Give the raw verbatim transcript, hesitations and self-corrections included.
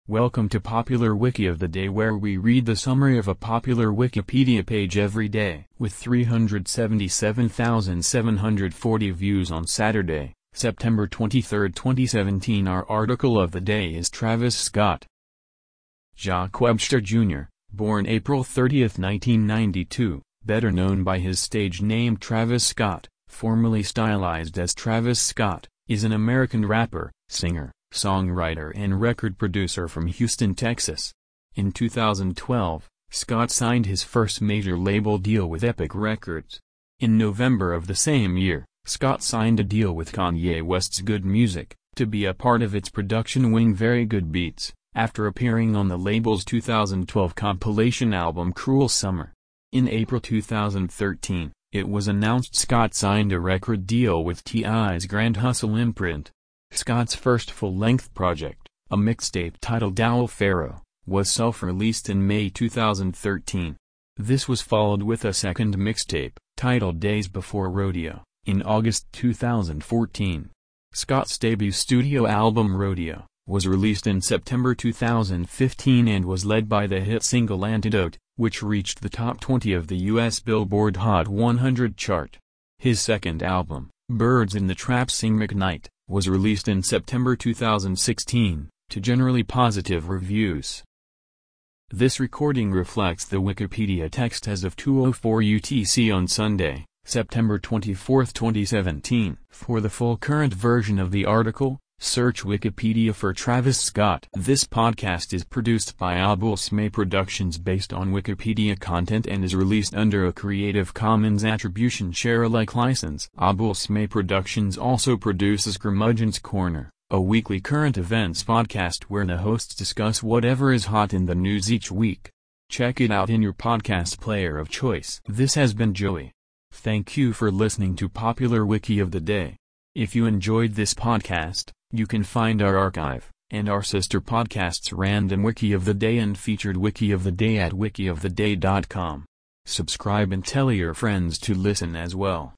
Welcome to Popular Wiki of the Day, where we read the summary of a popular Wikipedia page every day. With three hundred seventy-seven thousand seven hundred forty views on Saturday, September twenty-third, twenty seventeen, our article of the day is Travis Scott. Jacques Webster Junior, born April thirtieth, nineteen ninety-two, better known by his stage name Travis Scott, formerly stylized as Travis Scott, is an American rapper, singer, songwriter and record producer from Houston, Texas. In two thousand twelve, Scott signed his first major label deal with Epic Records. In November of the same year, Scott signed a deal with Kanye West's Good Music, to be a part of its production wing Very Good Beats, after appearing on the label's two thousand twelve compilation album Cruel Summer. In April two thousand thirteen, it was announced Scott signed a record deal with T I's Grand Hustle imprint. Scott's first full-length project, a mixtape titled Owl Pharaoh, was self-released in May two thousand thirteen. This was followed with a second mixtape, titled Days Before Rodeo, in August two thousand fourteen. Scott's debut studio album Rodeo was released in September two thousand fifteen and was led by the hit single Antidote, which reached the top twenty of the U S Billboard Hot one hundred chart. His second album, Birds in the Trap Sing McKnight, was released in September two thousand sixteen, to generally positive reviews. This recording reflects the Wikipedia text as of two oh four U T C on Sunday, September twenty-fourth, twenty seventeen. For the full current version of the article, search Wikipedia for Travis Scott. This podcast is produced by Abul Smay Productions based on Wikipedia content and is released under a Creative Commons Attribution Share-alike license. Abul Smay Productions also produces Curmudgeon's Corner, a weekly current events podcast where the hosts discuss whatever is hot in the news each week. Check it out in your podcast player of choice. This has been Joey. Thank you for listening to Popular Wiki of the Day. If you enjoyed this podcast, you can find our archive, and our sister podcasts Random Wiki of the Day and Featured Wiki of the Day at wiki of the day dot com. Subscribe and tell your friends to listen as well.